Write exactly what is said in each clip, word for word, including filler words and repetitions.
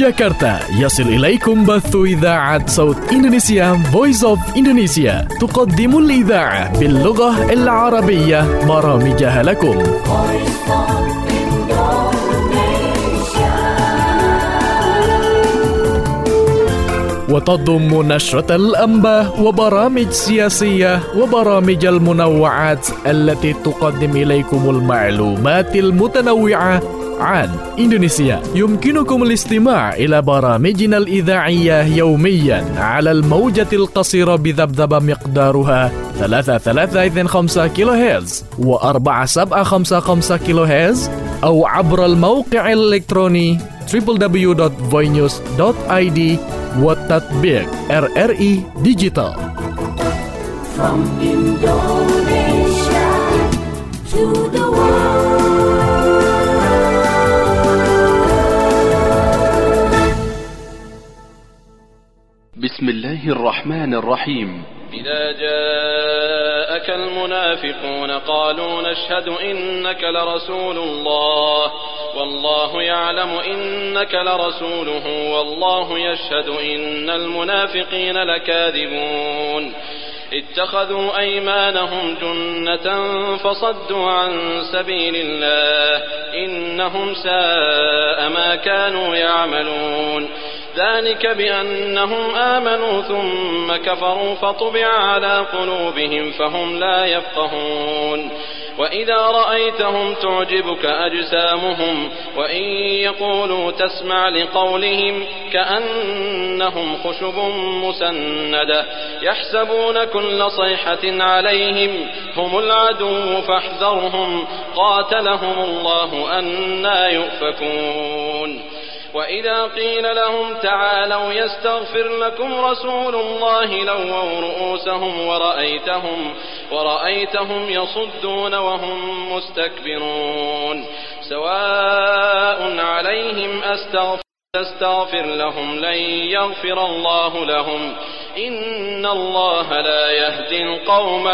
جاكرتا يصل إليكم بث إذاعة صوت إندونيسيا Voice of Indonesia تقدم الإذاعة باللغة العربية برامجها لكم. وتضم نشرة الأنباء وبرامج سياسية وبرامج المنوعات التي تقدم إليكم المعلومات المتنوعة عن إندونيسيا. يمكنكم الاستماع إلى برامجنا الإذاعية يوميا على الموجة القصيرة بذبذبة مقدارها ثلاثة ثلاثة اثنين خمسة كيلو هرتز وأربعة سبعة خمسة خمسة كيلو هرتز أو عبر الموقع الإلكتروني دبليو دبليو دبليو دوت voice news دوت آي دي وتطبيق إر إر إي Digital. From Indonesia to the world. بسم الله الرحمن الرحيم. إذا جاءك المنافقون قالوا نشهد إنك لرسول الله والله يعلم إنك لرسوله والله يشهد إن المنافقين لكاذبون اتخذوا أيمانهم جنة فصدوا عن سبيل الله إنهم ساء ما كانوا يعملون ذلك بأنهم آمنوا ثم كفروا فطبع على قلوبهم فهم لا يفقهون وإذا رأيتهم تعجبك أجسامهم وإن يقولوا تسمع لقولهم كأنهم خشب مسندة يحسبون كل صيحة عليهم هم العدو فاحذرهم قاتلهم الله أنى يؤفكون وإذا قيل لهم تعالوا يستغفر لكم رسول الله لووا رؤوسهم ورأيتهم ورأيتهم يصدون وهم مستكبرون سواء عليهم أستغفر تستغفر لهم لن يغفر الله لهم إن الله لا يهدي القوم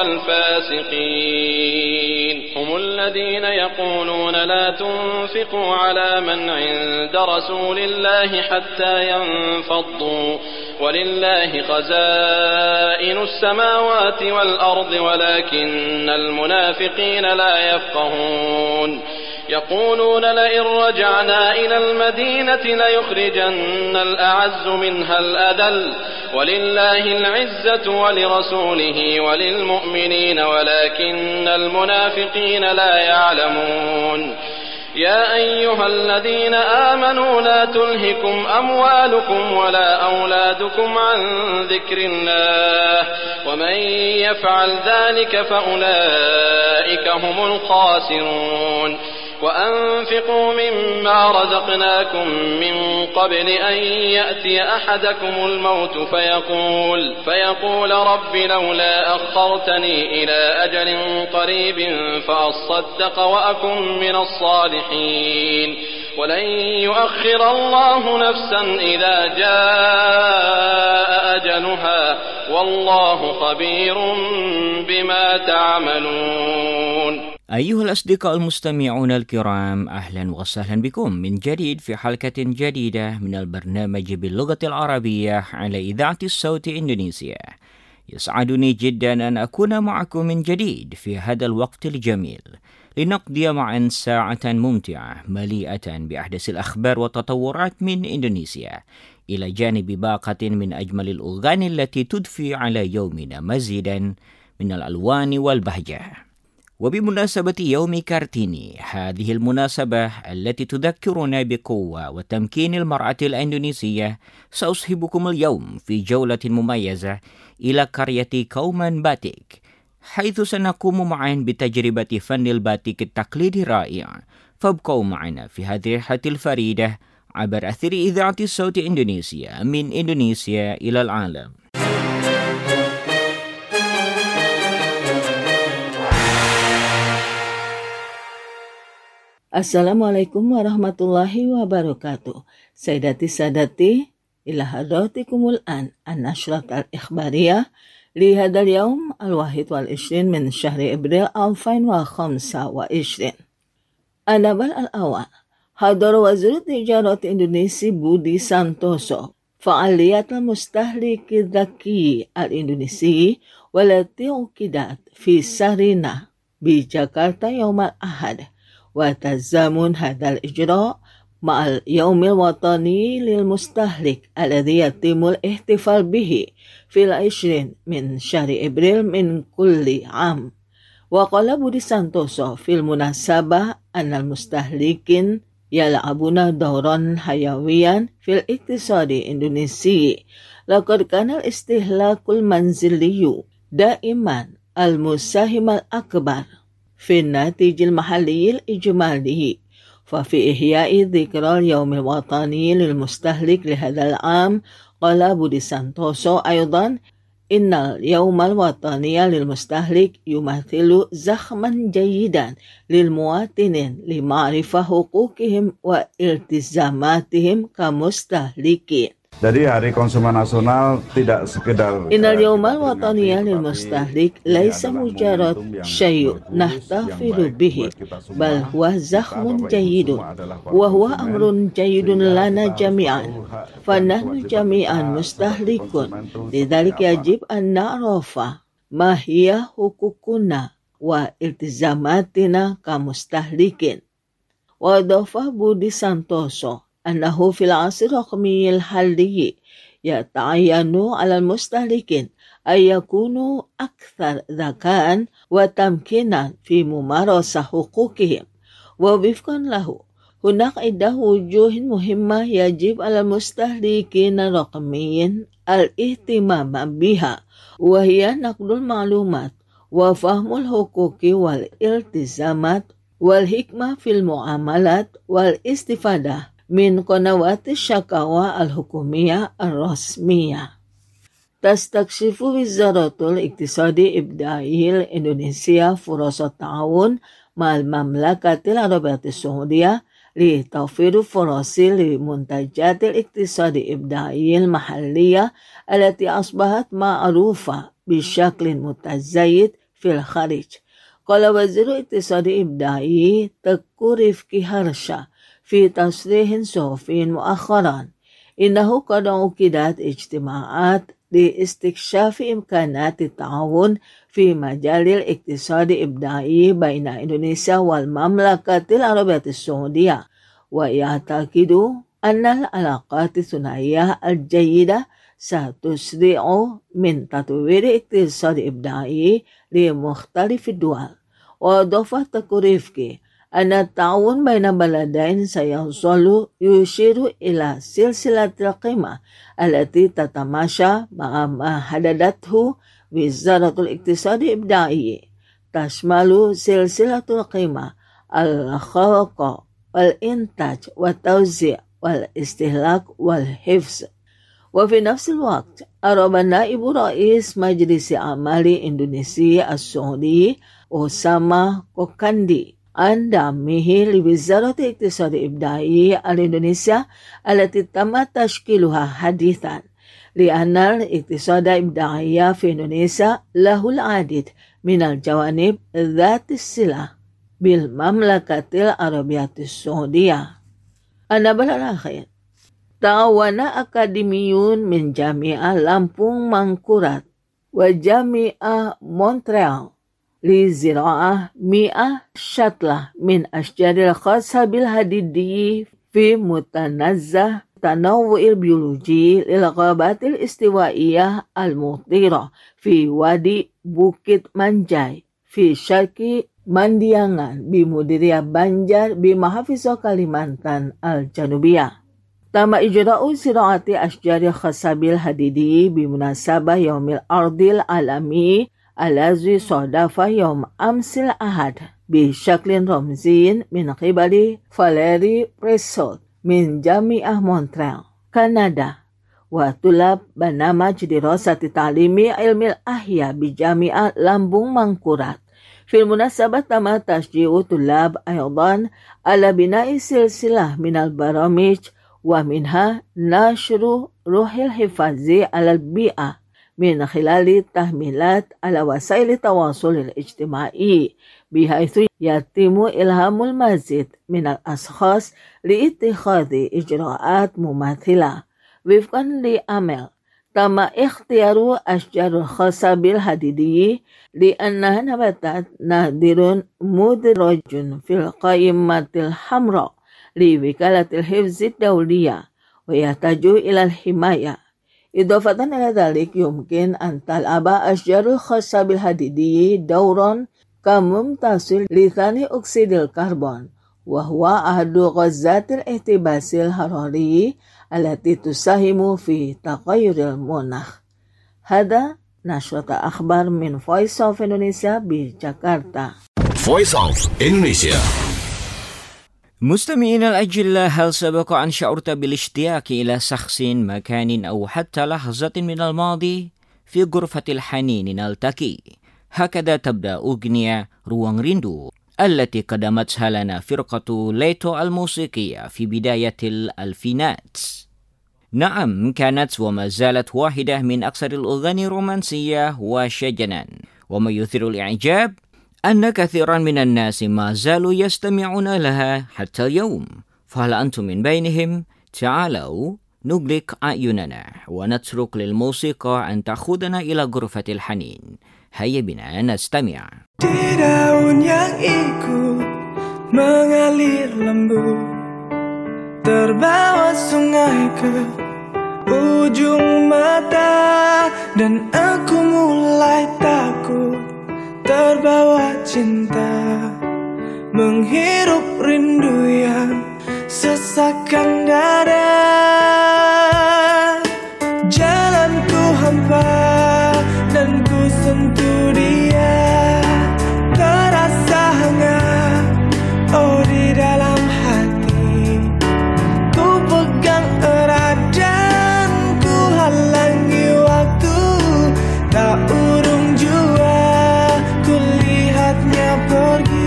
الفاسقين هم الذين يقولون لا تنفقوا على من عند رسول الله حتى ينفضوا ولله خزائن السماوات والأرض ولكن المنافقين لا يفقهون يقولون لئن رجعنا إلى المدينة ليخرجن الأعز منها الأذل ولله العزة ولرسوله وللمؤمنين ولكن المنافقين لا يعلمون يا أيها الذين آمنوا لا تلهكم أموالكم ولا أولادكم عن ذكر الله ومن يفعل ذلك فأولئك هم الخاسرون وأنفقوا مما رزقناكم من قبل أن يأتي أحدكم الموت فيقول, فيقول رب لولا أخرتني إلى أجل قريب فأصدق وأكن من الصالحين ولن يؤخر الله نفسا إذا جاء أجلها والله خبير بما تعملون. أيها الأصدقاء المستمعون الكرام، أهلا وسهلا بكم من جديد في حلقة جديدة من البرنامج باللغة العربية على إذاعة الصوت إندونيسيا. يسعدني جدا أن أكون معكم من جديد في هذا الوقت الجميل لنقضي معا ساعة ممتعة مليئة بأحدث الأخبار والتطورات من إندونيسيا إلى جانب باقة من أجمل الأغاني التي تضفي على يومنا مزيدا من الألوان والبهجة. وبمناسبة يوم كارتيني، هذه المناسبة التي تذكرنا بقوة وتمكين المرأة الإندونيسية، سأصحبكم اليوم في جولة مميزة إلى قرية كومان باتيك، حيث سنقوم معا بتجربة فن الباتيك التقليدي الرائع. فابقوا معنا في هذه الرحلة الفريدة عبر أثير إذاعة الصوت إندونيسيا من إندونيسيا إلى العالم. Assalamualaikum warahmatullahi wabarakatuh. Sayyidati sadati ila hadratikumul an an-nashrat al-ikhbariyah li hadal yawm al-wahid wal ishrin min shahri Abril ألفين وخمسة وعشرين. النبأ الأول حضر وزير التجارة الإندونيسي بودي سانتوسو فعاليات المستهلك الذكي الإندونيسي والتي عقدت في سارينا بجاكرتا يوم الأحد، وتزامن هذا الإجراء مع اليوم الوطني للمستهلك الذي يتم الاحتفال به في العشرين من شهر إبريل من كل عام. وقال بودي سانتوسو في المناسبة أن المستهلكين يلعبون دورا حيويا في الاقتصاد الإندونيسي. لقد كان الاستهلاك المنزلي دائما المساهم الأكبر في الناتج المحلي الإجمالي. ففي إحياء ذكرى اليوم الوطني للمستهلك لهذا العام قال بودي سانتوسو أيضا إن اليوم الوطني للمستهلك يمثل زخما جيدا للمواطنين لمعرفة حقوقهم والتزاماتهم كمستهلكين. Jadi Hari Konsumen Nasional tidak sekedar إن اليوم الوطني للمستهلك ليس مجرد شيء نحتفل به، بل هو زخم جيد وهو أمر جيد لنا جميعا، فنحن جميعا مستهلكون. لذلك يجب أن نعرف ما هي حقوقنا والتزاماتنا كمستهلكين. وأضاف بودي سانتوسو أنه في العصر الرقمي الحالي يتعين على المستهلكين أن يكونوا أكثر ذكاء وتمكينا في ممارسة حقوقهم. ووفقا له هناك عدة وجوه مهمة يجب على المستهلكين الرقميين الاهتمام بها، وهي نقل المعلومات وفهم الحقوق والالتزامات والحكمة في المعاملات والاستفادة من قنوات الشكاوى الحكومية الرسمية. تستكشف وزارة الاقتصاد الإبداعي الإندونيسية فرص التعاون مع المملكة العربية السعودية لتوفير فرص لمنتجات الاقتصاد الإبداعي المحلية التي أصبحت معروفة بشكل متزايد في الخارج. قال وزير الاقتصاد الإبداعي تكو رفكي هرشا في تصريح صحفي مؤخرا إنه قد عقدت اجتماعات لاستكشاف إمكانات التعاون في مجال الاقتصاد الإبداعي بين إندونيسيا والمملكة العربية السعودية، ويعتقد أن العلاقات الثنائية الجيدة ستسرع من تطوير الاقتصاد الإبداعي لمختلف الدول. وأضاف تكوريفكي أن التعاون بين بلدين سيظل يشير إلى سلسلة القيمة التي تتماشى مع ما حددته وزارة الاقتصاد الإبداعي، تشمل سلسلة القيمة الخلق والإنتاج والتوزيع والاستهلاك والحفظ. وفي نفس الوقت أراد نائب رئيس مجلس أعمال إندونيسيا السعودي أسامة كوكاندي عن دعمه لوزارة الاقتصاد الإبداعي الإندونيسيا التي تم تشكيلها حديثا، لأن الاقتصاد الإبداعي في إندونيسيا له العديد من الجوانب ذات الصلة بالمملكة العربية السعودية. النبل الأخير، تعاون أكاديميون من جامعة لامبونج مانكورات وجامعة مونتريال لزراعة مئة شتلة من أشجار الخاصة بالحديدي في متنزه التنوع البيولوجي للغابات الاستوائية المطيرة في وادي بukit منجاي في شرق Mandiangan بمديرية بنجر بمحافظة كاليمانتان الجنوبية. تم إجراء زراعة أشجار خاصة بالحديدي بمناسبة يوم الأرض العالمي الذي صادف يوم أمس الأحد بشكل رمزي من قبل فاليري بريسول من جامعة مونتريال كندا وطلاب برنامج دراسة تعليمي علم الأحياء بجامعة لامبونج مانكورات. في المناسبة تم تشجيع طلاب أيضا على بناء سلسلة من البرامج ومنها نشر روح الحفاظ على البيئة من خلال تحميلات على وسائل التواصل الاجتماعي بحيث يتم إلهام المزيد من الأشخاص لاتخاذ إجراءات مماثلة. وفقا لأمل تم اختيار أشجار الخاصة بالحديدي لأنها نباتات نادر مدرج في القائمة الحمراء لوكالة الحفظ الدولية ويحتاج إلى الحماية. إضافة إلى ذلك يمكن أن تلعب أشجار الخاصة بالحديدي دورا كممتص لثاني أكسيد الكربون، وهو أحد غازات الاحتباس الحراري التي تساهم في تغير المناخ. هذا نشرة أخبار من Voice of Indonesia بجاكرتا. Voice of Indonesia. مستمعينا الأجلاء، هل سبق أن شعرت بالاشتياق إلى شخص، مكان أو حتى لحظة من الماضي؟ في غرفة الحنين نلتقي. هكذا تبدأ أغنية روang rindu التي قدمتها لنا فرقة ليتو الموسيقية في بداية الألفينات. نعم، كانت وما زالت واحدة من أكثر الأغاني رومانسية وشجنا، وما يثير الإعجاب أن كثيرا من الناس ما زالوا يستمعون لها حتى اليوم. فهل أنتم من بينهم؟ تعالوا نغلق أعيننا ونترك للموسيقى أن تأخذنا إلى غرفة الحنين. هيا بنا نستمع. Di daun yang ikut mengalir lembut, terbawa sungai ke ujung mata, dan aku mulai takut terbawa cinta, menghirup rindu yang sesakkan dada. Jalanku hampa dan ku sentuh dia, terasa hangat oh di dalam hati. Ku pegang erat dan ku halangi waktu, tak urung jua ku lihatnya pergi.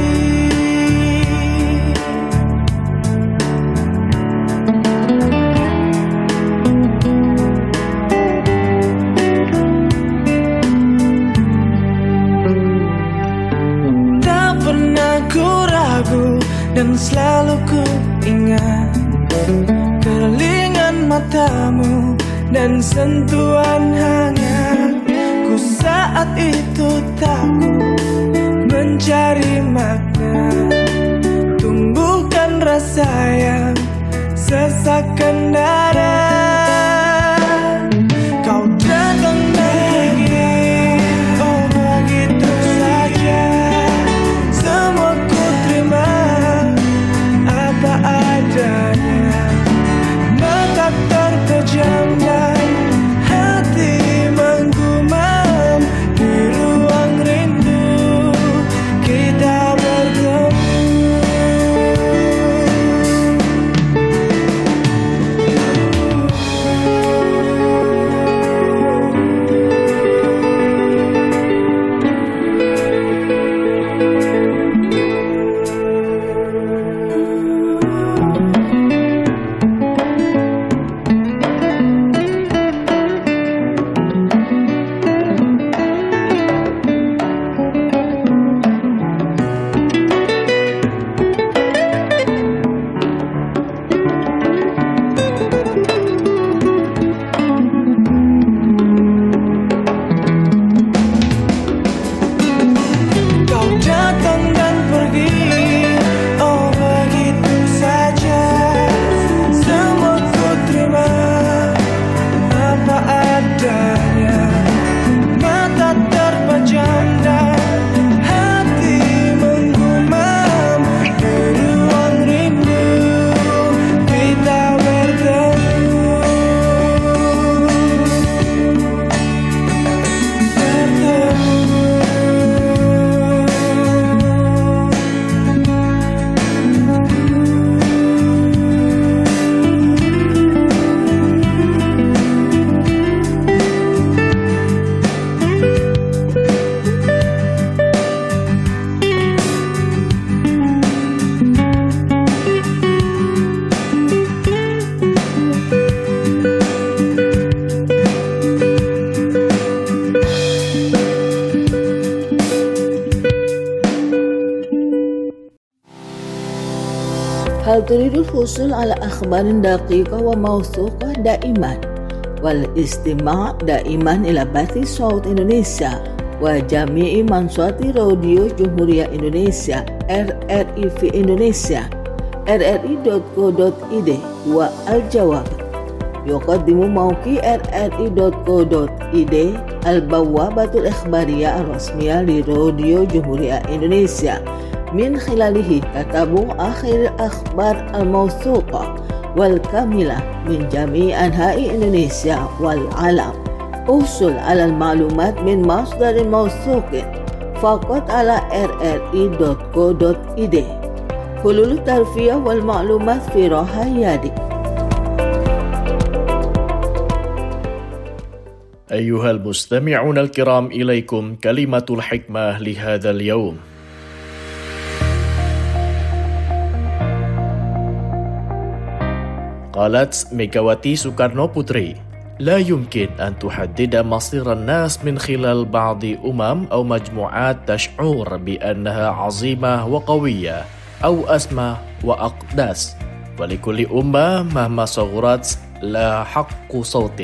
Dan selalu ku ingat keringan matamu dan sentuhan hangatku saat itu. Takut mencari makna, tumbuhkan rasa yang sesakkan dada. Kau datang lagi, oh begitu saja, semua ku terima apa adanya. Mata terpejam dan hati menggumam, di ruang rindu kita bertemu. هل تريد الحصول على أخبار دقيقة وموثوقة دائما والاستماع دائما إلى بث صوت إندونيسيا وجميع منصات راديو جمهورية إندونيسيا R R I في إندونيسيا R R I دوت كو دوت إي دي؟ والجواب: يقدم موقع R R I دوت كو دوت إي دي البوابة الإخبارية الرسمية لراديو جمهورية إندونيسيا، من خلاله تتابع آخر الأخبار الموثوقة والكاملة من جميع أنحاء إندونيسيا والعالم. احصل على المعلومات من مصدر موثوق فقط على R R I دوت كو دوت إي دي. حلول الترفيه والمعلومات في راحة يدك. أيها المستمعون الكرام، إليكم كلمة الحكمة لهذا اليوم. قالت ميغاواتي سوكارنو بوتري: لا يمكن أن تحدد مصير الناس من خلال بعض أمم أو مجموعات تشعر بأنها عظيمة وقوية أو أسمى وأقدس، ولكل أمة مهما صغرت لها حق صوت.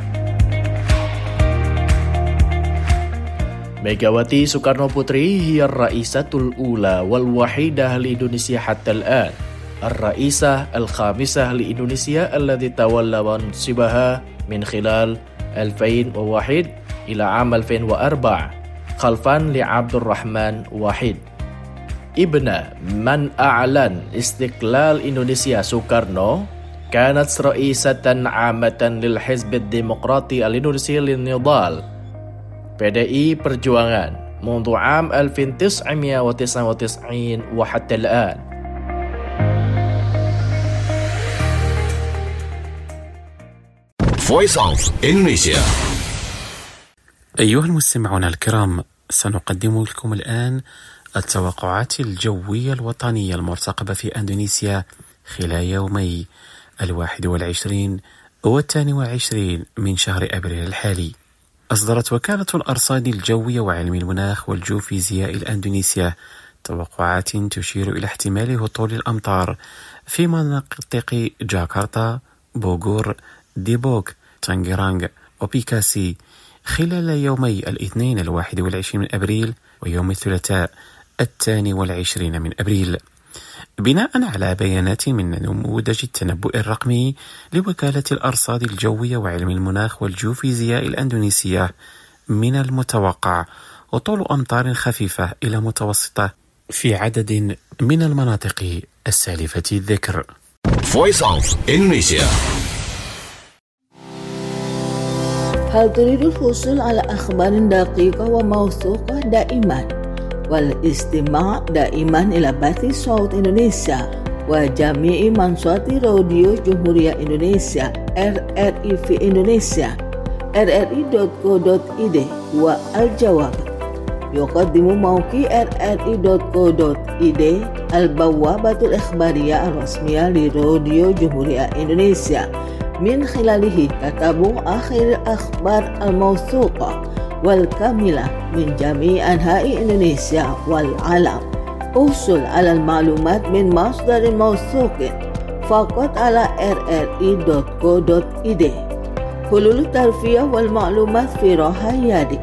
ميغاواتي سوكارنو بوتري هي الرئيسة الأولى والوحيدة لإندونيسيا حتى الآن، الرئيسة الخامسة لإندونيسيا التي تولى منصبها من خلال ألفين وواحد إلى عام ألفين وأربعة خلفا لعبد الرحمن واحد. ابن من أعلن استقلال إندونيسيا سوكارنو كانت رئيسة عامة للحزب الديمقراطي الإندونيسي للنضال P D I Perjuangan منذ عام ألف وتسعمائة وتسعة وتسعين وحتى الآن. Voice of Indonesia. أيها المستمعون الكرام، سنقدم لكم الآن التوقعات الجوية الوطنية المرتقبة في أندونيسيا خلال يومي الواحد والعشرين والثاني والعشرين من شهر أبريل الحالي. أصدرت وكالة الأرصاد الجوية وعلم المناخ والجيوفيزياء الأندونيسيا توقعات تشير إلى احتمال هطول الأمطار في مناطق جاكرتا، بوغور، ديبوك، تانجيرانغ وبيكاسي خلال يومي الاثنين الواحد والعشرين من أبريل ويوم الثلاثاء الثاني والعشرين من أبريل، بناء على بيانات من نموذج التنبؤ الرقمي لوكالة الأرصاد الجوية وعلم المناخ والجيوفيزياء الأندونيسية. من المتوقع هطول أمطار خفيفة إلى متوسطة في عدد من المناطق السالفة الذكر. Voice of Indonesia. هل تريد الحصول على أخبار دقيقة وموثوقة دائما والاستماع دائما إلى بث صوت إندونيسيا وجميع منصات راديو جمهورية إندونيسيا R R I في إندونيسيا R R I دوت كو دوت إي دي؟ والجواب: يقدم موقع R R I دوت كو دوت إي دي البوابة الإخبارية الرسمية لراديو جمهورية إندونيسيا، من خلاله تتابع آخر الأخبار الموثوقة والكاملة من جميع أنحاء إندونيسيا والعالم. احصل على المعلومات من مصدر موثوق فقط على R R I دوت كو دوت إي دي. حلول الترفيه والمعلومات في راحة يدك.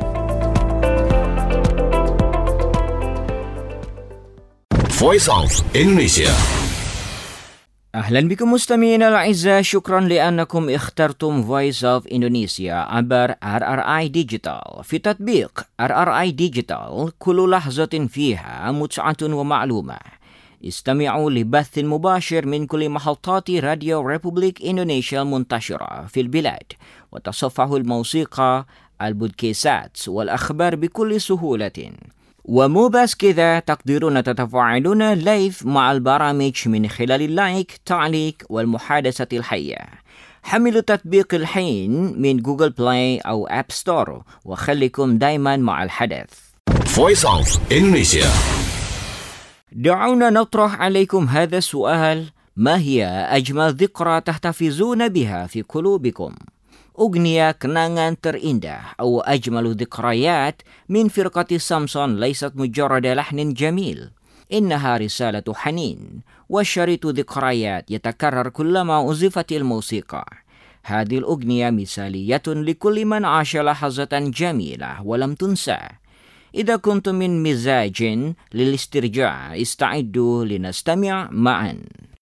Voice of Indonesia. أهلا بكم مستمعينا الأعزاء، شكرا لأنكم اخترتم Voice of Indonesia عبر R R I Digital. في تطبيق R R I Digital كل لحظة فيها متعة ومعلومة. استمعوا لبث مباشر من كل محطات راديو ريبوبليك إندونيسيا المنتشرة في البلاد، وتصفحوا الموسيقى، البودكاستات والأخبار بكل سهولة. ومو بس كذا، تقدرون تتفاعلون لايف مع البرامج من خلال اللايك، تعليق والمحادثة الحية. حملوا تطبيق الحين من جوجل بلاي أو أب ستور وخليكم دايما مع الحدث. Voice of Indonesia. دعونا نطرح عليكم هذا السؤال: ما هي أجمل ذكرى تحتفظون بها في قلوبكم؟ أغنية kenangan terindah أو أجمل ذكريات من فرقة سامسون ليست مجرد لحن جميل، إنها رسالة حنين وشريط ذكريات يتكرر كلما أضيفت الموسيقى. هذه الأغنية مثالية لكل من عاش لحظة جميلة ولم تنسى. إذا كنتم من مزاج للاسترجاع استعدوا لنستمع معا.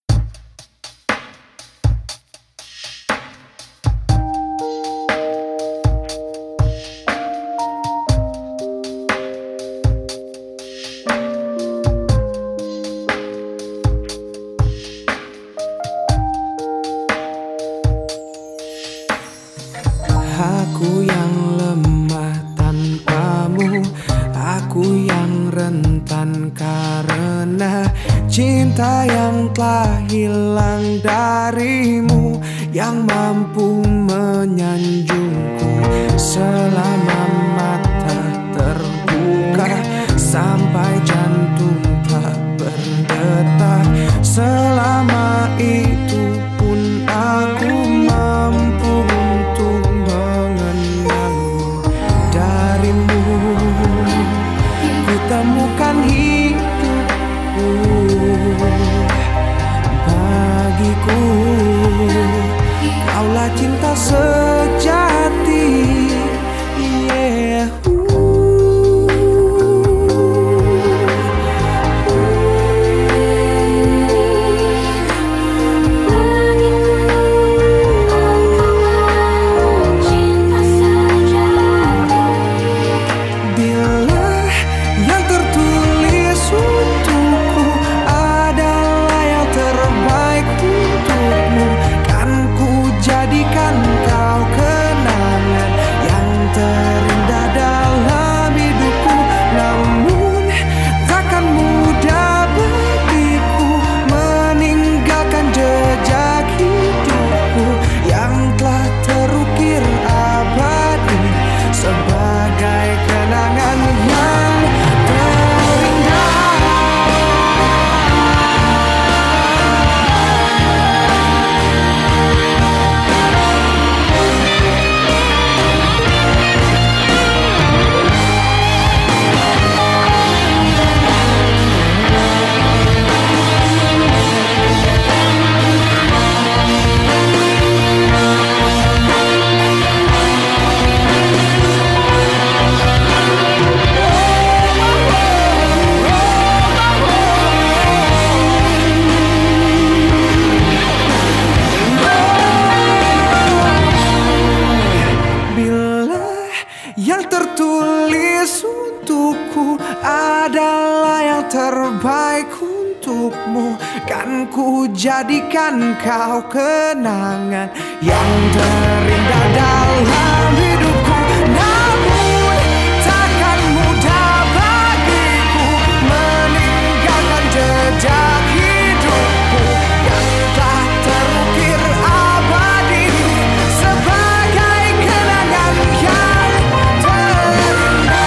Aku yang lemah tanpamu, aku yang rentan karena cinta yang telah hilang darimu, yang mampu menyanjungku selama mata terbuka sampai jantung tak berdetak. Selama itu pun aku mampu untuk mengenalmu. Darimu ku temukan hidupku. Bagiku kaulah cinta sejati. Yeah. Jadikan kau kenangan yang terindah dalam hidupku. Namun takkan mudah bagiku meninggalkan jejak hidupku yang tak terukir abadi sebagai kenangan yang terindah.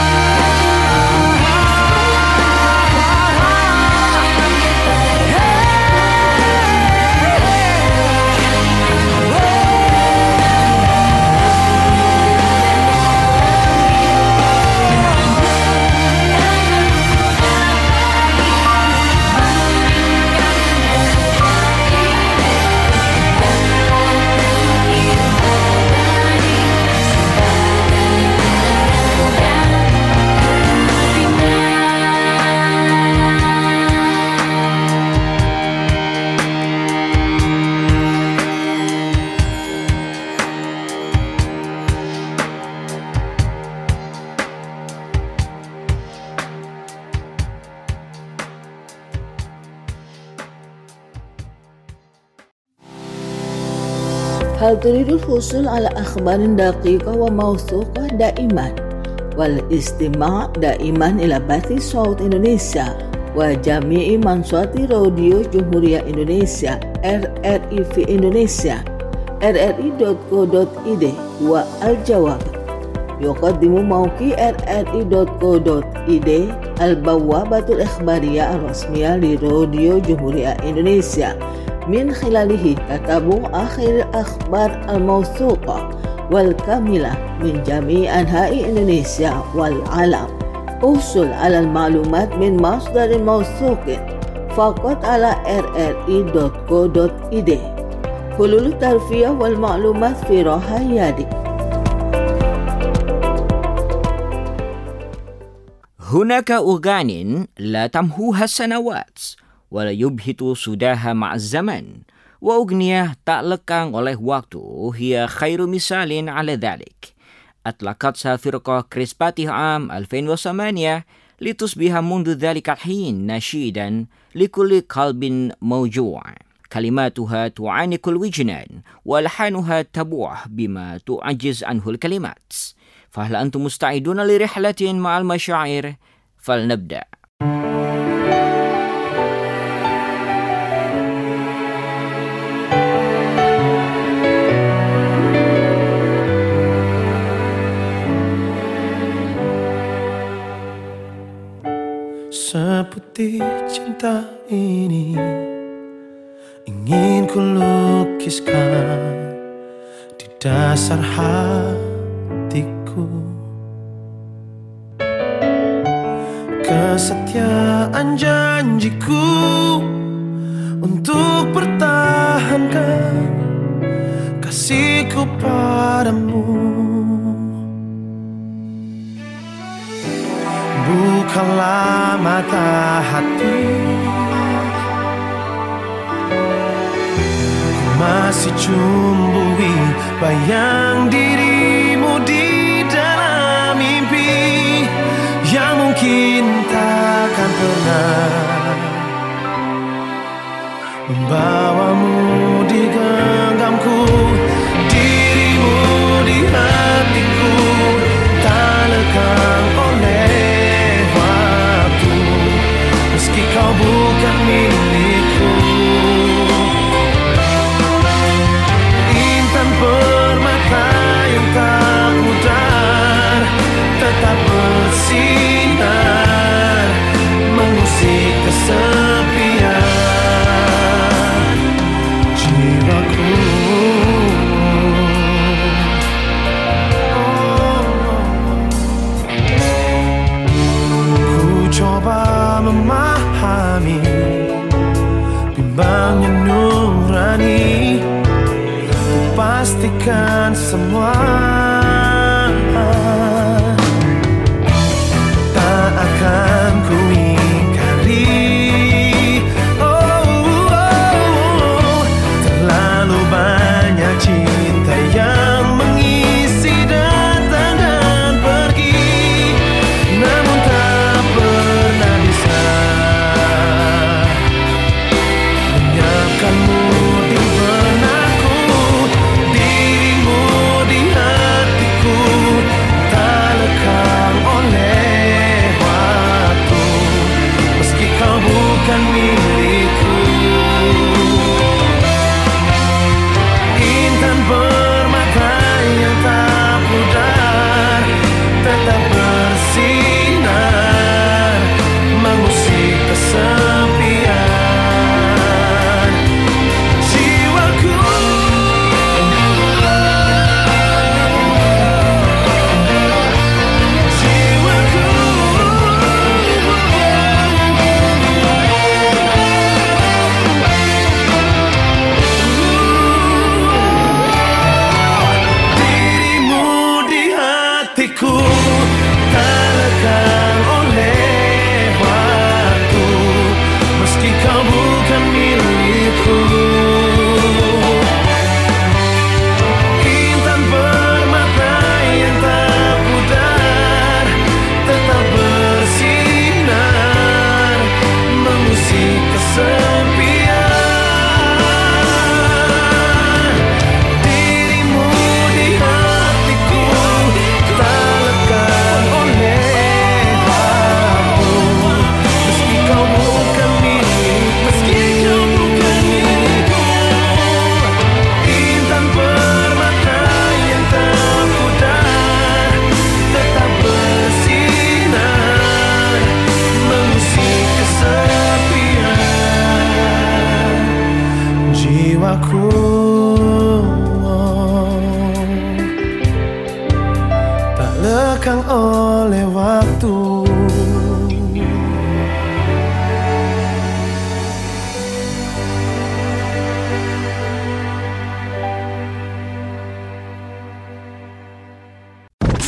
هل تريد الحصول على أخبار دقيقة وموثوقة دائما والاستماع دائما إلى بث صوت إندونيسيا وجميع منصات راديو جمهورية إندونيسيا R R I في إندونيسيا R R I دوت كو دوت I D والجواب يقدم موقع R R I دوت كو دوت I D البوابة الإخبارية الرسمية لراديو جمهورية إندونيسيا. من خلاله تتابع آخر الأخبار الموثوقة والكاملة من جميع أنحاء إندونيسيا والعالم. احصل على المعلومات من مصدر موثوق فقط على آر آر إي دوت كو دوت إي دي. حلول الترفيه والمعلومات في راحة يدك. هناك أغاني لا تمحوها السنوات ولا يبهت صداها مع الزمن، وأغنية tak lekang oleh waktu هي خير مثال على ذلك. أطلقتها فرقة كريسباتي عام ألفين وثمانية لتصبح منذ ذلك الحين نشيدا لكل قلب موجوع. كلماتها تعانق الوجدان وألحانها تبوح بما تعجز عنه الكلمات. فهل أنتم مستعدون لرحلة مع المشاعر؟ فلنبدأ. Seputih cinta ini ingin ku lukiskan di dasar hatiku. Kesetiaan janjiku untuk pertahankan kasihku padamu. Bukalah mata hati, ku masih cumbui bayang dirimu di dalam mimpi yang mungkin takkan pernah membawamu di genggamku. Dirimu di hatiku tak lekang oleh waktu, meski kau bukan milikku. Intan permata yang tak pudar tetap bersinar mengusik kesepian jiwaku. Coba memahami bimbangnya nurani, pastikan semua tak akan ku ingkari. Oh, oh, oh, terlalu banyak cinta yang mengisi datang dan pergi, namun tak pernah bisa menyiapkanmu di benakku. Dirimu di hatiku tak lekang oleh waktu, meski kau bukan milikku. Intan permata yang tak pudar tetap bersinar mengusik kesepian jiwaku. Jiwaku. Dirimu di hatiku tak lekang oleh waktu, meski kau bukan milikku. Intan permata yang tak pudar tetap bersinar mengusik kesepian. Dirimu di hatiku tak lekang oleh waktu, meski kau bukan milik, meski kau bukan milikku. Intan permata yang tak pudar tetap bersinar mengusik kesepian jiwaku. Tak lekang oleh waktu,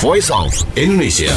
Voice of Indonesia.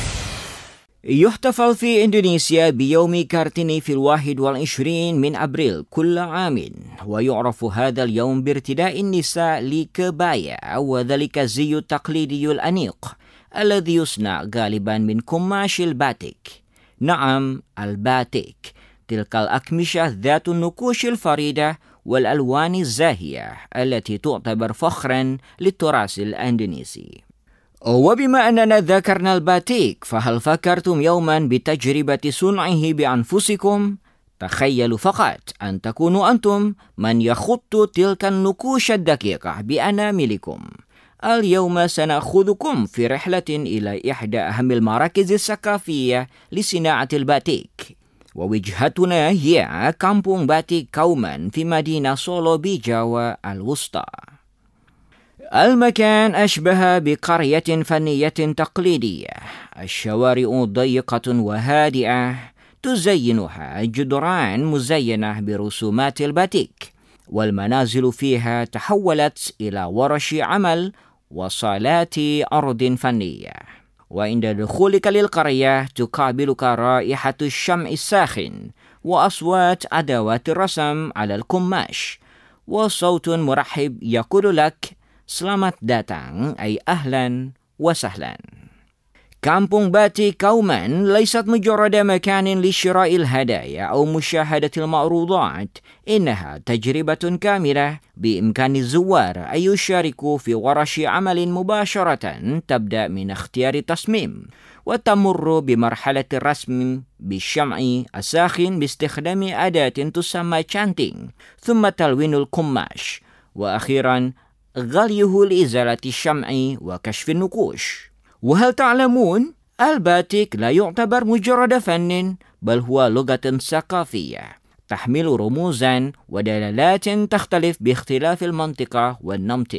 يحتفل في إندونيسيا بيوم كارتيني في الواحد والعشرين من أبريل كل عام، ويعرف هذا اليوم بارتداء النساء لكباية، وذلك الزي التقليدي الأنيق الذي يصنع غالبا من قماش الباتيك. نعم، الباتيك، تلك الأقمشة ذات النقوش الفريدة والألوان الزاهية التي تعتبر فخرا للتراث الأندونيسي. وبما أننا ذكرنا الباتيك، فهل فكرتم يوما بتجربة صنعه بأنفسكم؟ تخيلوا فقط أن تكونوا أنتم من يخط تلك النقوش الدقيقة بأناملكم. اليوم سنأخذكم في رحلة إلى إحدى أهم المراكز الثقافية لصناعة الباتيك، ووجهتنا هي كامبونغ باتيك كومان في مدينة سولو بجاوا الوسطى. المكان أشبه بقرية فنية تقليدية، الشوارع ضيقة وهادئة تزينها جدران مزينة برسومات الباتيك، والمنازل فيها تحولت إلى ورش عمل وصالات أرض فنية. وعند دخولك للقرية تقابلك رائحة الشمع الساخن وأصوات أدوات الرسم على القماش، وصوت مرحب يقول لك Selamat datang أي أهلا وسهلا. كامبونغ باتيك كومان ليست مجرد مكان لشراء الهدايا أو مشاهدة المعروضات، إنها تجربة كاملة بإمكان الزوار أن يشاركوا في ورش عمل مباشرة تبدأ من اختيار التصميم وتمر بمرحلة الرسم بالشمع الساخن باستخدام أداة تسمى تشانتينغ، ثم تلوين القماش، وأخيرا غليه لإزالة الشمع وكشف النقوش. وهل تعلمون؟ الباتيك لا يعتبر مجرد فن، بل هو لغة ثقافية تحمل رموزا ودلالات تختلف باختلاف المنطقة والنمط.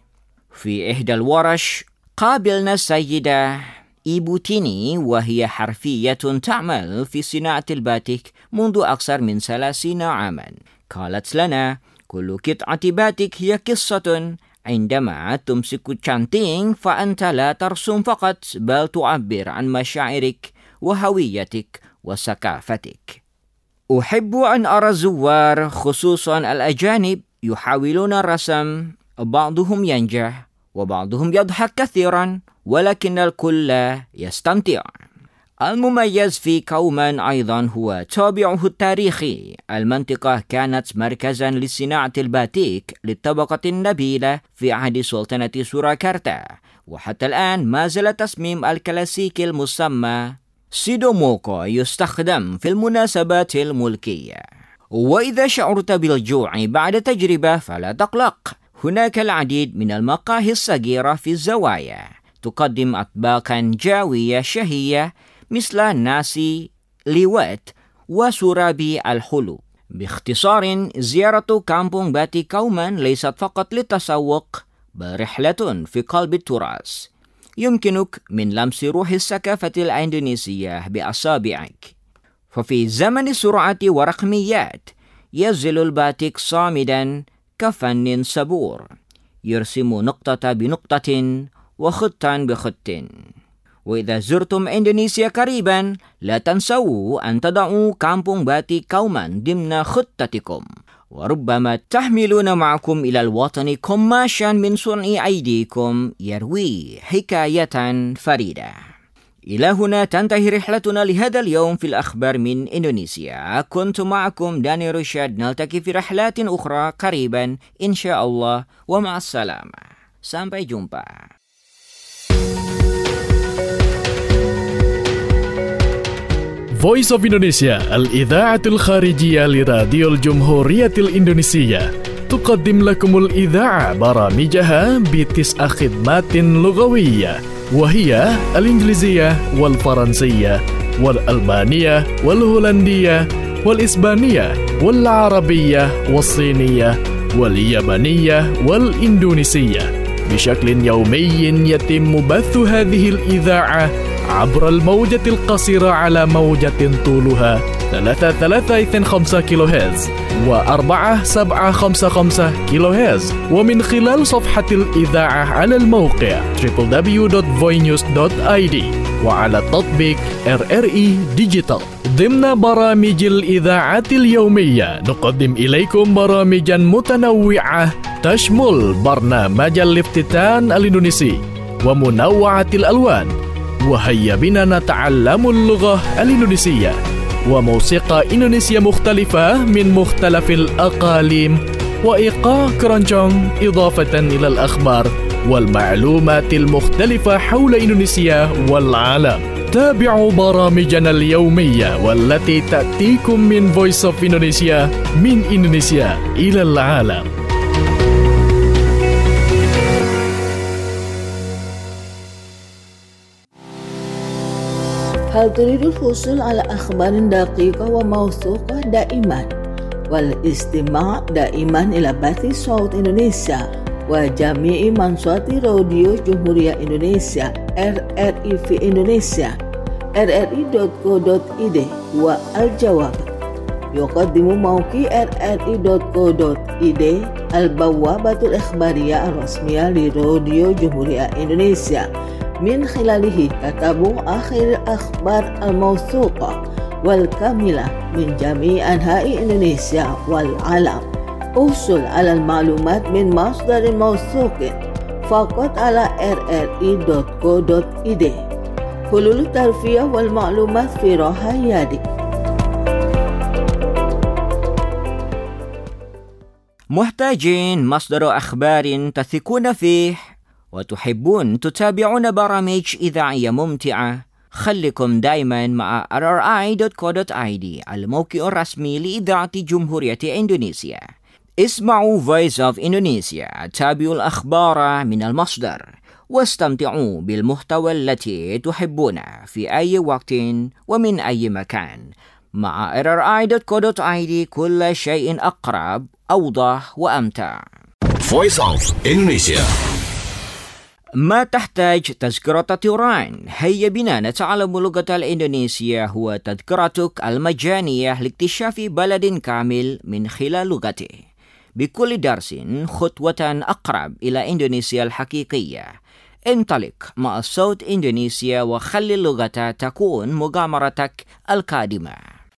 في إحدى الورش قابلنا السيدة إيبو تيني، وهي حرفية تعمل في صناعة الباتيك منذ أكثر من ثلاثين عاما. قالت لنا: كل قطعة باتيك هي قصة. عندما تمسك تشانتينغ فأنت لا ترسم فقط، بل تعبر عن مشاعرك وهويتك وثقافتك. أحب أن أرى الزوار خصوصا الأجانب يحاولون الرسم، بعضهم ينجح وبعضهم يضحك كثيرا، ولكن الكل يستمتع. المميز في كومان أيضا هو طابعه التاريخي. المنطقة كانت مركزا لصناعة الباتيك للطبقة النبيلة في عهد سلطنة سوراكرتا، وحتى الآن ما زال التصميم الكلاسيكي المسمى سيدوموكو يستخدم في المناسبات الملكية. وإذا شعرت بالجوع بعد تجربة فلا تقلق، هناك العديد من المقاهي الصغيرة في الزوايا تقدم أطباقا جاوية شهية مثل ناسي ليوات وسورابي الحلو. باختصار، زيارة كامبونغ باتيك كومان ليست فقط للتسوق، بل رحلة في قلب التراث. يمكنك من لمس روح الثقافة الإندونيسية بأصابعك. ففي زمن السرعة ورقميات، يزل الباتيك صامدا كفن صبور، يرسم نقطة بنقطة وخطا بخط. وإذا زرتم إندونيسيا قريبا، لا تنسوا أن تضعوا كامبونغ باتيك كومان ضمن خطتكم، وربما تحملون معكم إلى الوطن قماشا من صنع أيديكم يروي حكاية فريدة. إلى هنا تنتهي رحلتنا لهذا اليوم في الأخبار من إندونيسيا. كنت معكم داني رشاد، نلتقي في رحلات أخرى قريبا إن شاء الله، ومع السلامة. Sampai jumpa. Voice of Indonesia الإذاعة الخارجية لراديو الجمهورية الإندونيسية تقدم لكم الإذاعة برامجها بتسع خدمات لغوية، وهي الإنجليزية والفرنسية والألمانية والهولندية والإسبانية والعربية والصينية واليابانية والإندونيسية. بشكل يومي يتم بث هذه الإذاعة عبر الموجة القصيرة على موجة طولها ثلاثة ثلاثة اثنين خمسة كيلو هرتز وأربعة سبعة خمسة خمسة كيلو هرتز، ومن خلال صفحة الإذاعة على الموقع دبليو دبليو دبليو دوت فوي نيوز دوت آي دي وعلى تطبيق آر آر إي ديجيتال. ضمن برامج الإذاعة اليومية نقدم إليكم برامجا متنوعة تشمل برنامج الافتتان الإندونيسي ومنوعة الألوان، وهيا بنا نتعلم اللغة الإندونيسية، وموسيقى إندونيسية مختلفة من مختلف الأقاليم، وإيقاع كرونجونج، إضافة إلى الأخبار والمعلومات المختلفة حول إندونيسيا والعالم. تابعوا برامجنا اليومية والتي تأتيكم من Voice of Indonesia من إندونيسيا إلى العالم. هل تريد الحصول على أخبار دقيقة وموثوقة دائما والاستماع دائما إلى بث صوت إندونيسيا وجميع منصات راديو جمهورية إندونيسيا آر آر إي في إندونيسيا آر آر إي دوت كو دوت إي دي؟ والجواب يقدم موقع آر آر إي دوت كو دوت إي دي البوابة الإخبارية الرسمية لراديو جمهورية إندونيسيا، من خلاله تتابع آخر الأخبار الموثوقة والكاملة من جميع أنحاء إندونيسيا والعالم. احصل على المعلومات من مصدر موثوق فقط على آر آر إي دوت كو دوت إي دي. حلول الترفيه والمعلومات في راحة يدك. محتاجين مصدر أخبار تثقون فيه وتحبون تتابعون برامج إذاعية ممتعة؟ خليكم دائما مع آر آر إي دوت كو دوت آي دي الموقع الرسمي لإذاعة جمهورية إندونيسيا. اسمعوا Voice of Indonesia، تابعوا الأخبار من المصدر، واستمتعوا بالمحتوى التي تحبونه في أي وقت ومن أي مكان. مع آر آر إي دوت كو دوت آي دي كل شيء أقرب، أوضح وأمتع. Voice of Indonesia. ما تحتاج تذكرة طيران؟ هيا بنا نتعلم اللغة الإندونيسية. هو تذكرتك المجانية لاكتشاف بلد كامل من خلال لغته. بكل درس خطوة أقرب إلى إندونيسيا الحقيقية. انطلق مع صوت إندونيسيا وخلي اللغة تكون مغامرتك القادمة.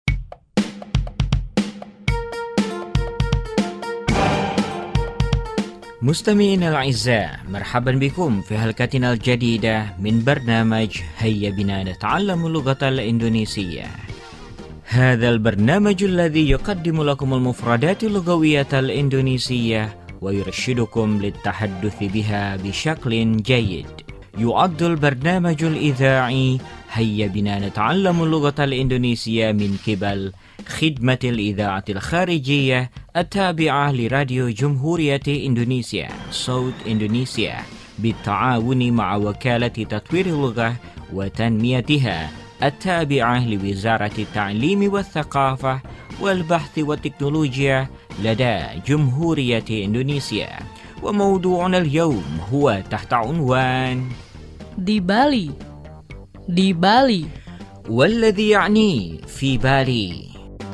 مستمعينا الأعزاء، مرحبا بكم في حلقتنا الجديدة من برنامج هيا بنا نتعلم اللغة الإندونيسية. هذا البرنامج الذي يقدم لكم المفردات اللغوية الإندونيسية ويرشدكم للتحدث بها بشكل جيد. يعد البرنامج الإذاعي هيا بنا نتعلم اللغة الإندونيسية من قبل خدمة الإذاعة الخارجية التابعة لراديو جمهورية إندونيسيا صوت إندونيسيا بالتعاون مع وكالة تطوير اللغة وتنميتها التابعة لوزارة التعليم والثقافة والبحث والتكنولوجيا لدى جمهورية إندونيسيا. وموضوعنا اليوم هو تحت عنوان di Bali. di Bali والذي يعني في بالي.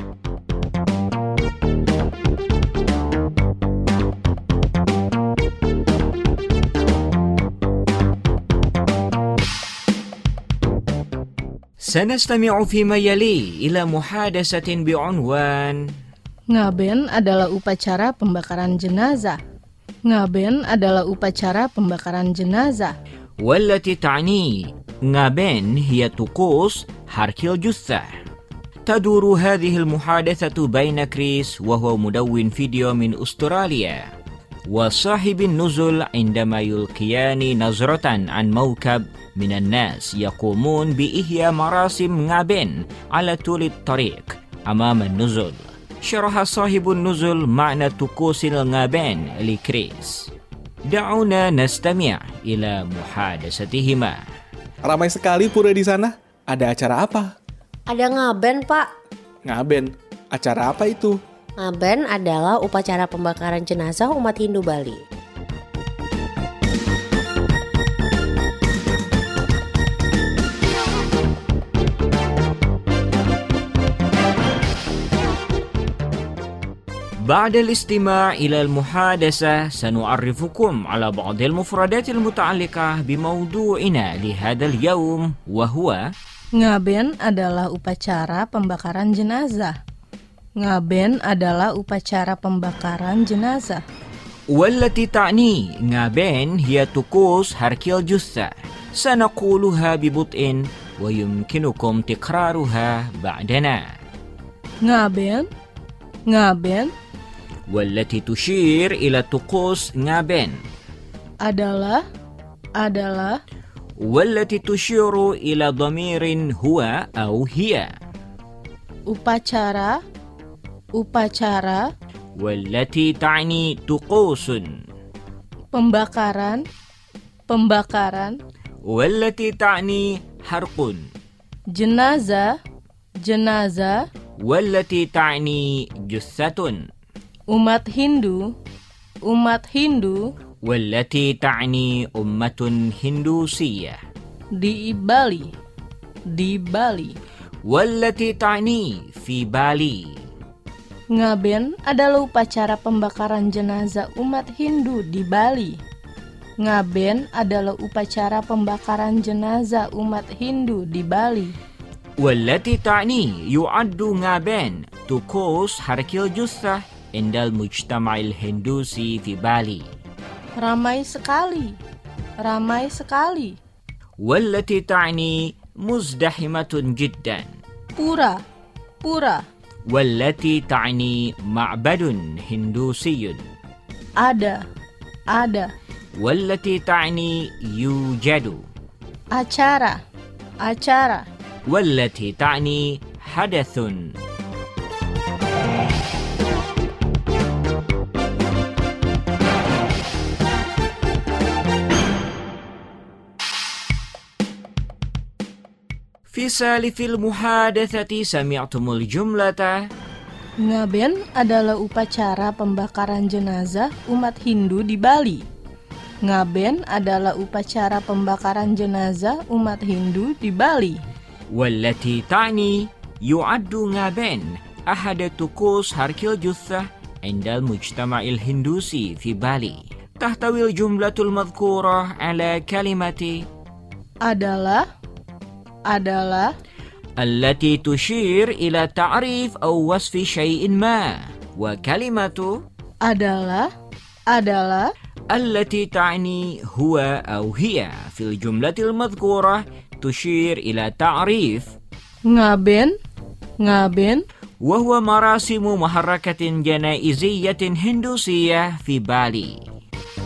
سنستمع فيما يلي إلى محادثة بعنوان Ngaben adalah upacara pembakaran jenazah. Ngaben adalah upacara pembakaran jenazah. والتي تعني ngaben هي طقوس حرق الجثة. تدور هذه المحادثة بين كريس وهو مدون فيديو من أستراليا وصاحب النزل عندما يلقيان نظرة عن موكب من الناس يقومون بإحياء مراسم ngaben على طول الطريق أمام النزل. شرح صاحب النزل معنى طقوس ngaben لكريس. دعونا نستمع إلى محادثتهما. Ramai sekali pura di sana. Ada acara apa? Ada ngaben, Pak. Ngaben? Acara apa itu? Ngaben adalah upacara pembakaran jenazah umat Hindu Bali. بعد الاستماع إلى المحادثة سنعرفكم على بعض المفردات المتعلقة بموضوعنا لهذا اليوم وهو Ngaben adalah upacara pembakaran jenazah. Ngaben adalah upacara pembakaran jenazah. والتي تعني ngaben هي طقوس حرق الجثة. سنقولها ببطء ويمكنكم تكرارها بعدنا. Ngaben, ngaben والتي تشير إلى طقوس ngaben adalah adalah والتي تشير إلى ضمير هو أو هي. upacara upacara والتي تعني طقوس pembakaran pembakaran والتي تعني حرق jenazah jenazah والتي تعني جثة umat Hindu umat Hindu والتي تعني أمة هندوسية di Bali di Bali والتي تعني في بالي. Ngaben adalah upacara pembakaran jenazah umat Hindu di Bali. Ngaben adalah upacara pembakaran jenazah umat Hindu di Bali. والتي تعني يعد ngaben طقوس حرق الجثة عند المجتمع الهندوسي في بالي. Ramai sekali, ramai sekali. والتي تعني مزدحمة جدا. Pura, pura. والتي تعني معبد هندوسي. Ada, ada. والتي تعني يوجد. Acara, acara. والتي تعني حدث. في سالف المحادثة سمعتم الجملة Ngaben adalah upacara pembakaran jenazah umat Hindu di Bali. Ngaben adalah upacara pembakaran jenazah umat Hindu di Bali. والتي تعني يعد ngaben أحد طقوس حرق الجثة عند المجتمع الهندوسي في بالي. تحتوي الجملة المذكورة على كلمة adalah adalah التي تشير إلى تعريف أو وصف شيء ما، وكلمة adalah adalah التي تعني هو أو هي في الجملة المذكورة تشير إلى تعريف ngaben ngaben وهو مراسم محركة جنائزية هندوسية في بالي.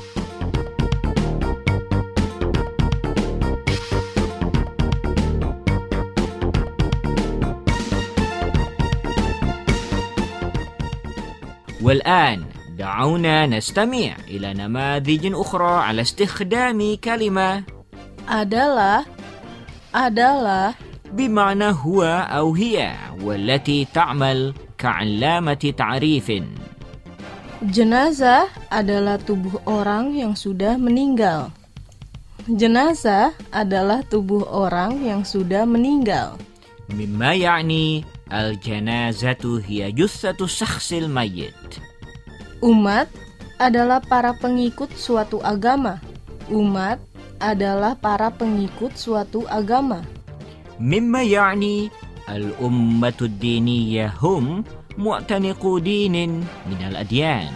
والآن دعونا نستمع إلى نماذج أخرى على استخدام كلمة adalah adalah بمعنى هو أو هي والتي تعمل كعلامة تعريف. Jenazah adalah tubuh orang yang sudah meninggal. Jenazah adalah tubuh orang yang sudah meninggal. مما يعني الجنازة هي جثة الشخص الميت. Umat adalah para pengikut suatu agama. Umat adalah para pengikut suatu agama. مما يعني الأمة الدينية هم معتنقو دين من الأديان.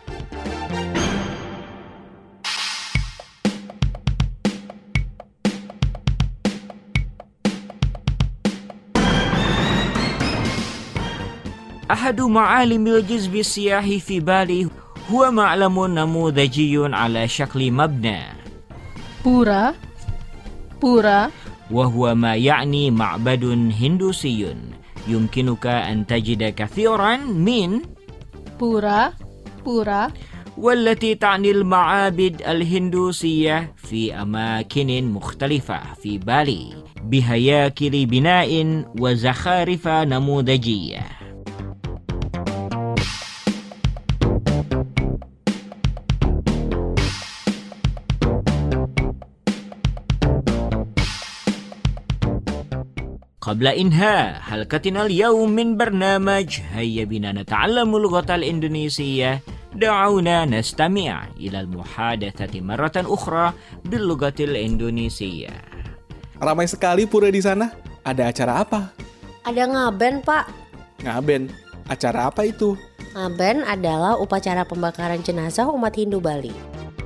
أحد معالم الجذب السياحي في بالي هو معلم نموذجي على شكل مبنى Pura, pura, وهو ما يعني معبد هندوسي يمكنك أن تجد كثيرا من pura, pura والتي تعني المعابد الهندوسية في أماكن مختلفة في بالي بهياكل بناء وزخارف نموذجية. قبل إنهاء حلقتنا اليوم من برنامج هيا بنا نتعلم اللغة الإندونيسية دعونا نستمع إلى المحادثة مرة أخرى باللغة الإندونيسية. Ramai sekali pura di sana. Ada acara apa? Ada ngaben, Pak. Ngaben? Acara apa itu? Ngaben adalah upacara pembakaran jenazah umat Hindu Bali.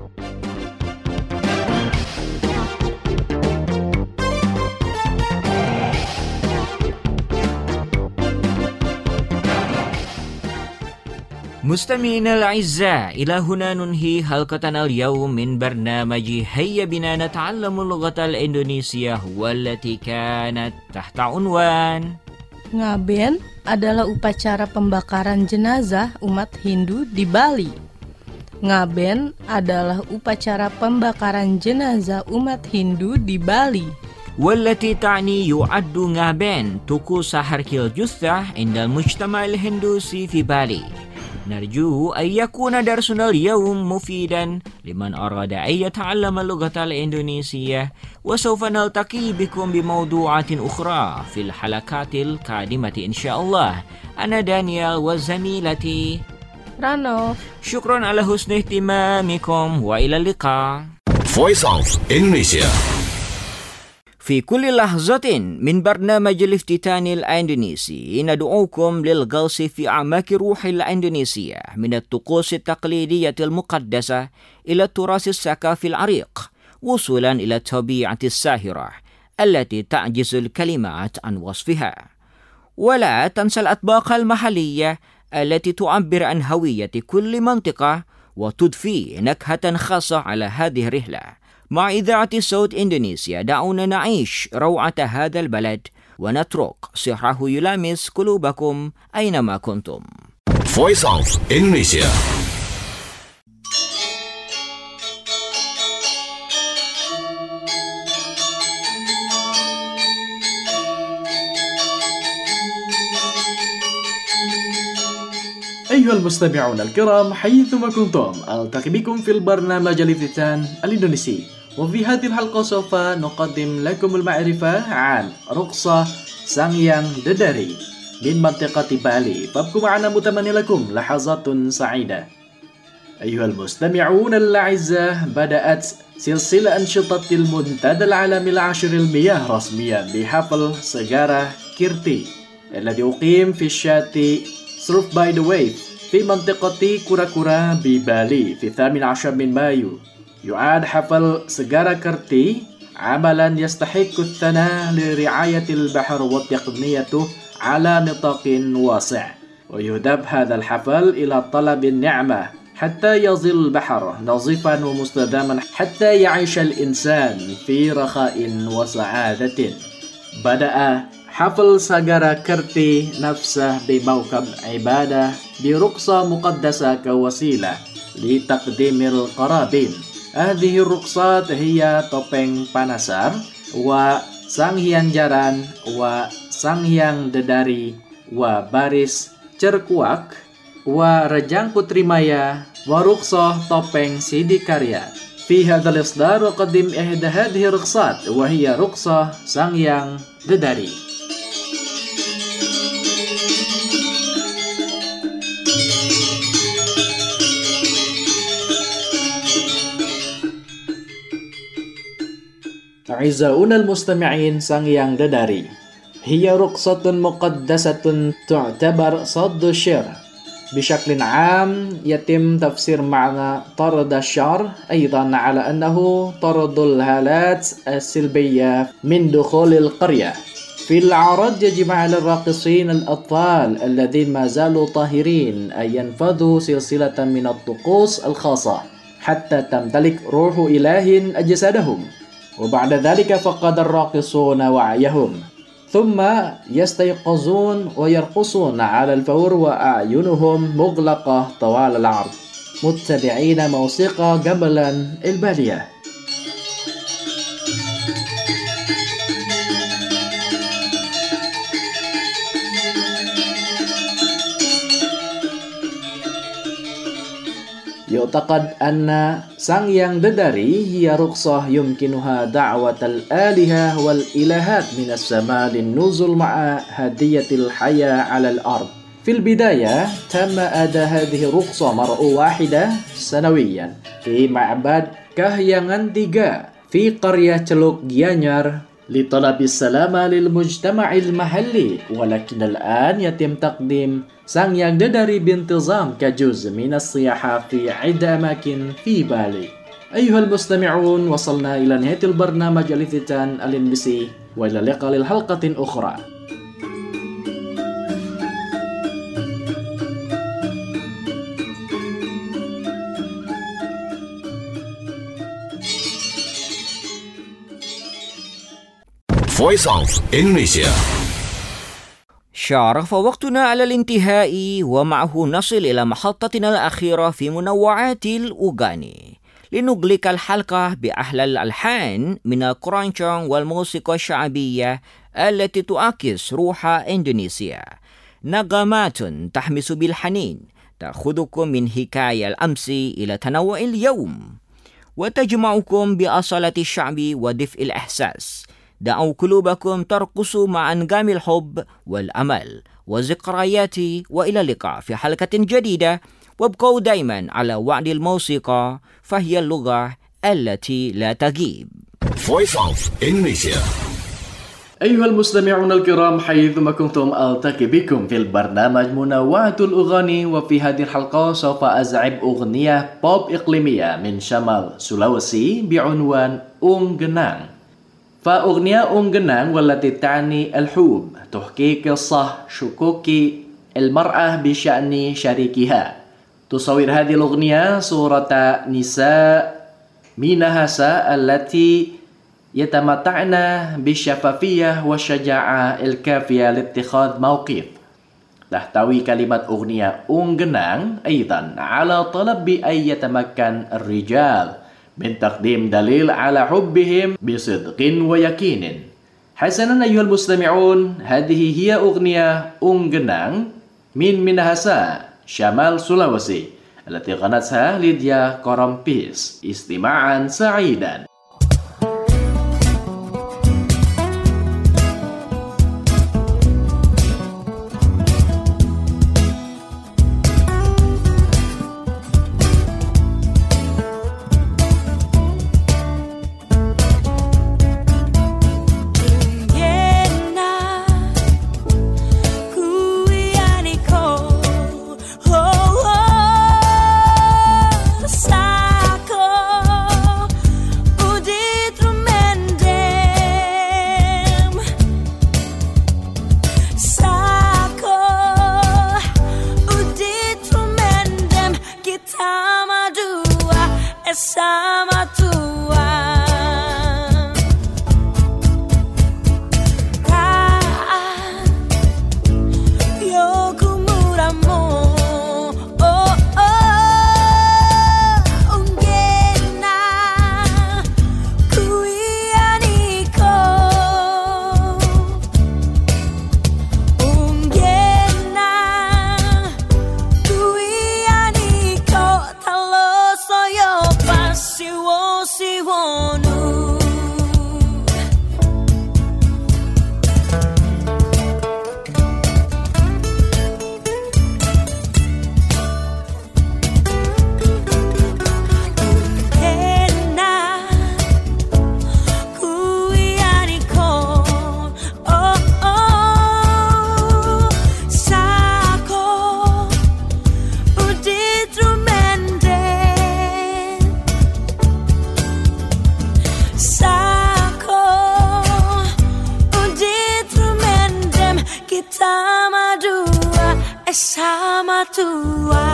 مستمعينا الأعزاء، إلى هنا ننهي حلقتنا اليوم من برنامج هيا بنا نتعلم اللغة الإندونيسية والتي كانت تحت عنوان Ngaben adalah upacara pembakaran jenazah umat Hindu di Bali. Ngaben adalah upacara pembakaran jenazah umat Hindu di Bali. والتي تعني يعد ngaben طقوس حرق الجثة عند المجتمع الهندوسي في بالي. نرجو أن يكون درسنا اليوم مفيدا لمن أراد أن يتعلم اللغة الإندونيسية، وسوف نلتقي بكم بموضوعات أخرى في الحلقات القادمة إن شاء الله. أنا دانيال وزميلتي Ranof. شكرا على حسن اهتمامكم وإلى اللقاء. Voice of Indonesia. في كل لحظة من برنامج الافتتان الإندونيسي ندعوكم للغوص في أعماق روح الإندونيسية من الطقوس التقليدية المقدسة إلى التراث الثقافي العريق، وصولا إلى الطبيعة الساحرة التي تعجز الكلمات عن وصفها. ولا تنسى الأطباق المحلية التي تعبر عن هوية كل منطقة وتضفي نكهة خاصة على هذه الرحلة. مع إذاعة صوت إندونيسيا دعونا نعيش روعة هذا البلد ونترك سحره يلامس قلوبكم أينما كنتم. Voice of Indonesia. أيها المستمعون الكرام حيثما كنتم، ألتقي بكم في البرنامج الافتتان الإندونيسي، وفي هذه الحلقة سوف نقدم لكم المعرفة عن رقصة سانgyang Dedari من منطقة بالي، فابقوا معنا متمنى لكم لحظات سعيدة. أيها المستمعون الأعزاء، بدأت سلسلة أنشطة المنتدى العالمي العاشر المياه رسميا بحفل سجارة كيرتي الذي أقيم في الشاطئ Surf by the Wave في منطقة كورا-كورا ببالي في الثامن عشر من مايو. يعد حفل سجارة كيرتي عملا يستحق الثناء لرعاية البحر وتقنيته على نطاق واسع، ويهدف هذا الحفل إلى طلب النعمة حتى يظل البحر نظيفا ومستداما حتى يعيش الإنسان في رخاء وسعادة. بدأ حفل سجارة كيرتي نفسه بموكب عبادة برقصة مقدسة كوسيلة لتقديم القرابين. هذه الرقصات هي توبeng panasar وسانgyang jaran وسانgyang dedari وباريس cerkuak ورجang putri maya ورقصة توبeng sidikarya. في هذا الإصدار أقدم إحدى هذه الرقصات وهي رقصة سانgyang dedari. أعزائنا المستمعين، سانgyang Dedari هي رقصة مقدسة تعتبر صد الشر. بشكل عام يتم تفسير معنى طرد الشر أيضا على أنه طرد الهالات السلبية من دخول القرية. في العرض يجب على الراقصين الأطفال الذين ما زالوا طاهرين أن ينفذوا سلسلة من الطقوس الخاصة حتى تمتلك روح إله أجسادهم، وبعد ذلك فقد الراقصون وعيهم، ثم يستيقظون ويرقصون على الفور وأعينهم مغلقة طوال العرض متبعين موسيقى جملا البالية. يعتقد أن Sangyang Dedari هي رخصة يمكنها دعوة الآلهة والإلهات من السماء للنزول مع هدية الحياة على الأرض. في البداية تم أداء هذه الرخصة مرة واحدة سنويا في معبد Kahyangan tiga في قرية Celuk Gianyar لطلب السلامة للمجتمع المحلي، ولكن الآن يتم تقديم Sangyang Dedari بانتظام كجزء من السياحة في عدة أماكن في بالي. أيها المستمعون، وصلنا إلى نهاية البرنامج الافتتان ال إن بي سي، وإلى اللقاء للحلقة أخرى. Voice of Indonesia. شارف وقتنا على الانتهاء، ومعه نصل إلى محطتنا الأخيرة في منوعات الأغاني لنغلق الحلقة بأحلى الألحان من الكرانشong والموسيقى الشعبية التي تعكس روح إندونيسيا. نغمات تحمس بالحنين تأخذكم من حكاية الأمس إلى تنوع اليوم، وتجمعكم بأصالة الشعب ودفء الإحساس. دعوا قلوبكم ترقص مع أنغام الحب والأمل والذكريات، وإلى اللقاء في حلقة جديدة. وابقوا دائما على وعد الموسيقى، فهي اللغة التي لا تغيب. Voice of Indonesia. أيها المستمعون الكرام، حيثما كنتم ألتقي بكم في البرنامج منوعات الأغاني، وفي هذه الحلقة سوف أزعب أغنية بوب إقليمية من شمال سولويسي بعنوان أم جنang. فأغنية أم جنang والتي تعني الحب تحكي قصة شكوك المرأة بشأن شريكها. تصور هذه الأغنية صورة نساء مينهاسا التي يتمتعن بالشفافية والشجاعة الكافية لاتخاذ موقف. تحتوي كلمة أغنية أم جنang أيضا على طلب بأن يتمكن الرجال من تقديم دليل على حبهم بصدق ويقين. حسنا أيها المستمعون، هذه هي أغنية أم جنang من مينهاسا شمال سولويسي التي غنتها ليديا كورامبيس. استماعا سعيدا. Sama tua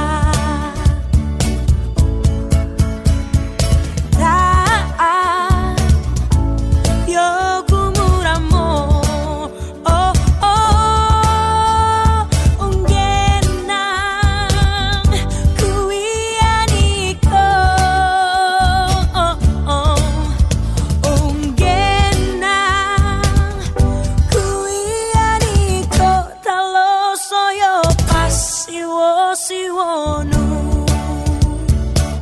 Taan Yo kumuramo Oh oh Unggenang Kuianiko Oh oh Unggenang Kuianiko Talo soyo Siwo siwonu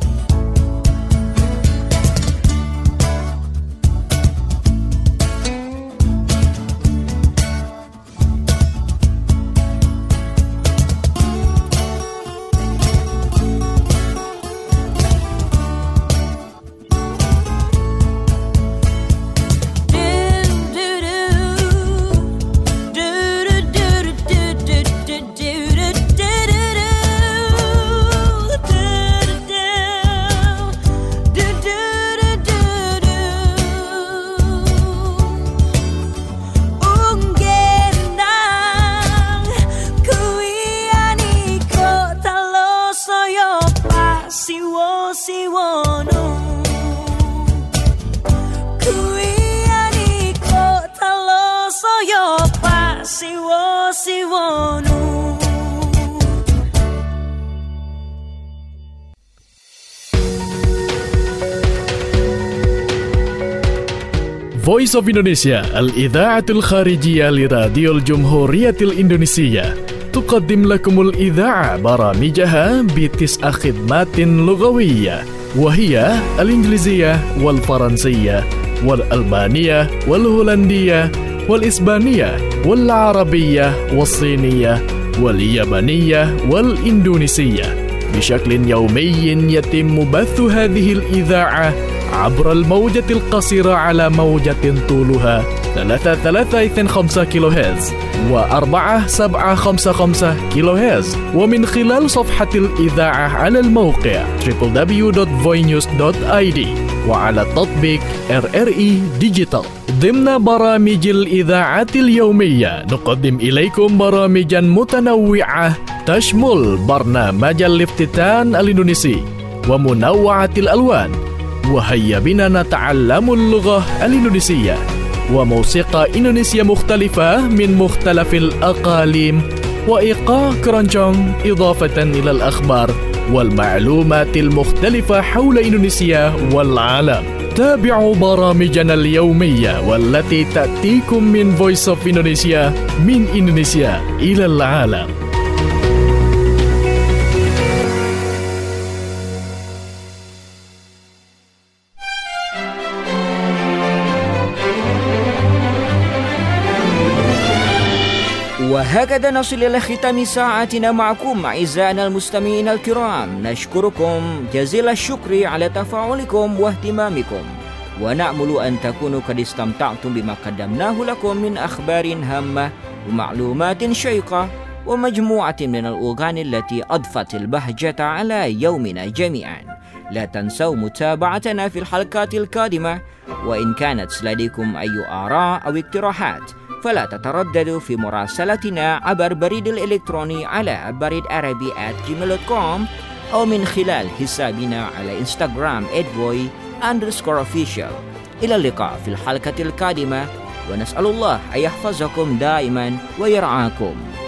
Voice of Indonesia الإذاعة الخارجية لراديو الجمهورية الإندونيسية تقدم لكم الإذاعة برامجها بتسع خدمات لغوية، وهي الإنجليزية والفرنسية والألمانية والهولندية والإسبانية والعربية والصينية واليابانية والإندونيسية. بشكل يومي يتم بث هذه الإذاعة عبر الموجة القصيرة على موجة طولها ثلاثة ثلاثة اثنين خمسة كيلو هرتز وأربعة سبعة خمسة خمسة كيلو هرتز، ومن خلال صفحة الإذاعة على الموقع دبليو دبليو دبليو دوت فوي نيوز دوت آي دي وعلى تطبيق آر آر إي ديجيتال. ضمن برامج الإذاعة اليومية نقدم إليكم برامجا متنوعة تشمل برنامج الافتتان الإندونيسي ومنوعة الألوان، وهيا بنا نتعلم اللغة الإندونيسية، وموسيقى إندونيسية مختلفة من مختلف الأقاليم، وإيقاع كرونجونج، إضافة إلى الأخبار والمعلومات المختلفة حول إندونيسيا والعالم. تابعوا برامجنا اليومية والتي تأتيكم من Voice of Indonesia من إندونيسيا إلى العالم. وهكذا نصل إلى ختام ساعتنا معكم أعزائنا المستمعين الكرام. نشكركم جزيل الشكر على تفاعلكم واهتمامكم، ونأمل أن تكونوا قد استمتعتم بما قدمناه لكم من أخبار هامة ومعلومات شيقة ومجموعة من الأغاني التي أضفت البهجة على يومنا جميعا. لا تنسوا متابعتنا في الحلقات القادمة، وإن كانت لديكم أي آراء أو اقتراحات فلا تترددوا في مراسلتنا عبر بريد الإلكتروني على بريد عربي آت جيميل دوت كوم أو من خلال حسابنا على إنستغرام آت فوي أندرسكور أوفيشال. إلى اللقاء في الحلقة القادمة، ونسأل الله أن يحفظكم دائما ويرعاكم.